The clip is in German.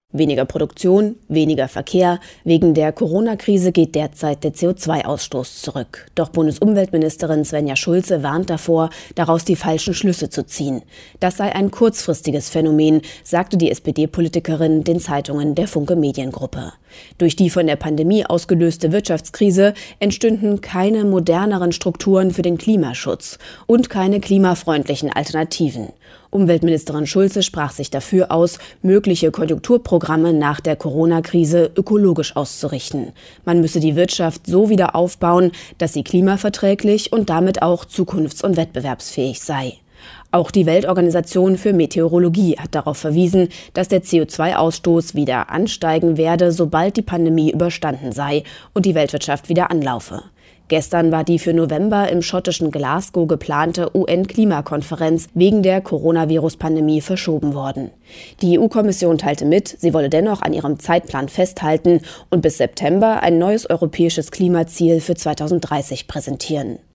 Weniger Produktion, weniger Verkehr. Wegen der Corona-Krise geht derzeit der CO2-Ausstoß zurück. Doch Bundesumweltministerin Svenja Schulze warnt davor, daraus die falschen Schlüsse zu ziehen. Das sei ein kurzfristiges Phänomen, sagte die SPD-Politikerin den Zeitungen der Funke Mediengruppe. Durch die von der Pandemie ausgelöste Wirtschaftskrise entstünden keine moderneren Strukturen für den Klimaschutz und keine klimafreundlichen Alternativen. Umweltministerin Schulze sprach sich dafür aus, mögliche Konjunkturprogramme nach der Corona-Krise ökologisch auszurichten. Man müsse die Wirtschaft so wieder aufbauen, dass sie klimaverträglich und damit auch zukunfts- und wettbewerbsfähig sei. Auch die Weltorganisation für Meteorologie hat darauf verwiesen, dass der CO2-Ausstoß wieder ansteigen werde, sobald die Pandemie überstanden sei und die Weltwirtschaft wieder anlaufe. Gestern war die für November im schottischen Glasgow geplante UN-Klimakonferenz wegen der Coronavirus-Pandemie verschoben worden. Die EU-Kommission teilte mit, sie wolle dennoch an ihrem Zeitplan festhalten und bis September ein neues europäisches Klimaziel für 2030 präsentieren.